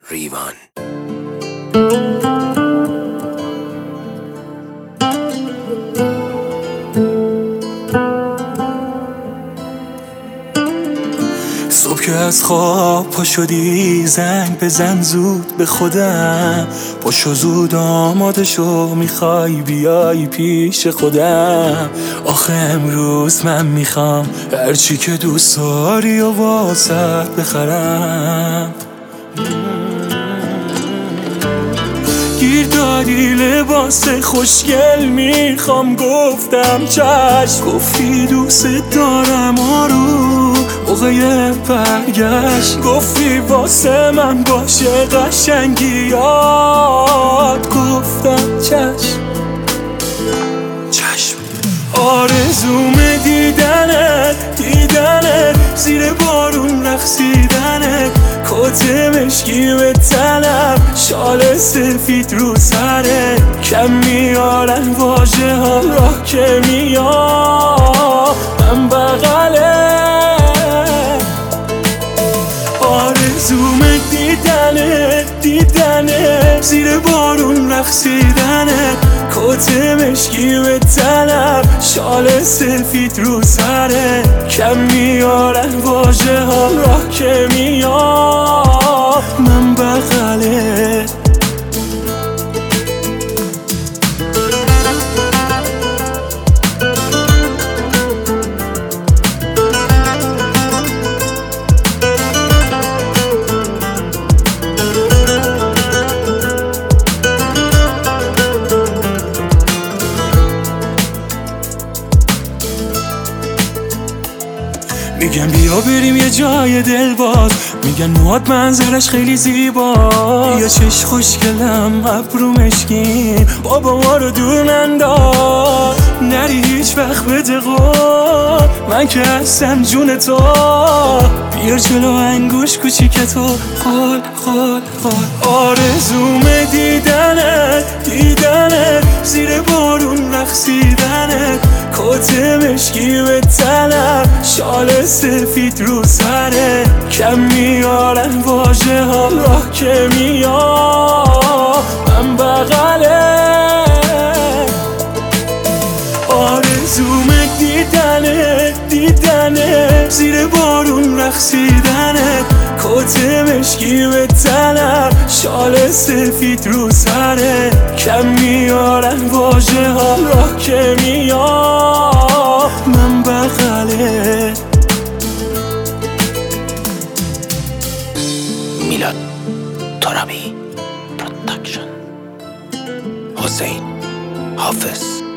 ریوان. صبح که از خواب پا شدی زنگ بزن زود به خودم، پاشو زود آماده شو میخوای بیای پیش خودم. آخه امروز من میخوام هرچی که دوست داری و واسه بخرم. گیر دادی لباس خوشگل میخوام، گفتم چشم. گفتی دوست دارم آروم موقع برگشت، گفتی واسه من باشه قشنگی یاد، گفتم چشم. آرزوم دیدنت زیر بارون رقصیدنت، کت مشکی به تنم شال سفید رو سرت، کم میارن واژه ها راه که میام من بغلت. آرزوم دیدنت زیر بارون رقصیدنت، کت مشکی به تنم شال سفید رو سرت، کم میارن واژه ها راه که میام من بغلت. میگن بیا بریم یه جای دل باز، میگن موهات منظرش خیلی زیبا، یا چش خوشگلم ابرو مشکین بابا ما رو دور ننداز، نری هیچ وقت بده قول من که هستم جون تو، بیار جلو انگوش کوچیکتو خال خال خال. آرزوم دیدنت زیر بارون رقصیدنت، کت مشکی به تنم شال سفید رو سرت، کم میارن واژه ها راه که میام من بغلت. آرزوم دیدنت زیر بارون رقصیدنت، کت مشکی به تنم شال سفید رو سرت، کم میارن واژه ها راه که میام من بغلت. میلاد ترابی پروداکشن، حسین حافظ.